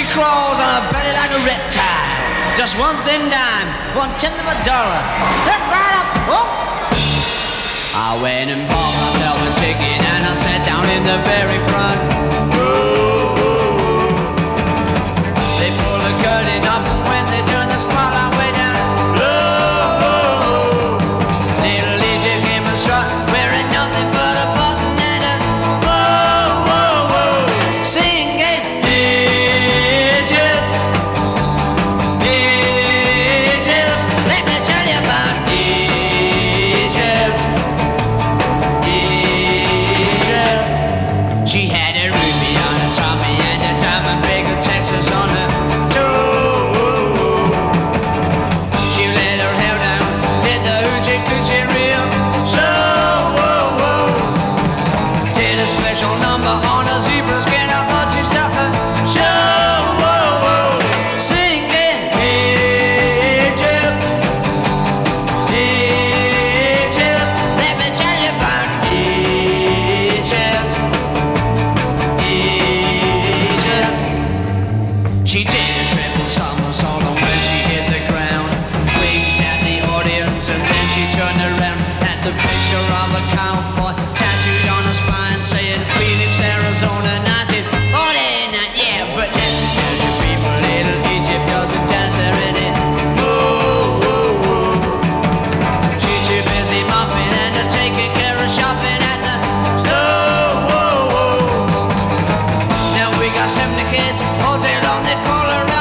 crawls on her belly like a reptile. Just one thin dime, 1/10 of a dollar. Step right up, oh! I went and bought myself a ticket and I sat down in the very front. Ooh. They pull the curtain up and when they turn the spotlight way down low, little Egypt came and struck, wearing nothing but a button and a singing Egypt, Egypt. Let me tell you about Egypt, Egypt. She had a ruby on her tummy and a diamond ring of Texas on her toe. She let her hair down, did the hoochie coochie real slow. Did a special number on a zebra skin. I thought she stopped the show. Singing Egypt, Egypt. Let me tell you about Egypt, Egypt. She did a triple somersault and when she hit the ground, winked at the audience and then she turned around at the picture of a cowboy tattooed on her spine saying Phoenix, Arizona, 1949. Yeah, but let me tell you people, little Egypt doesn't dance there anymore. She's too busy mopping and taking care of shopping at the store. Now we got 70 kids all day long, they call her out.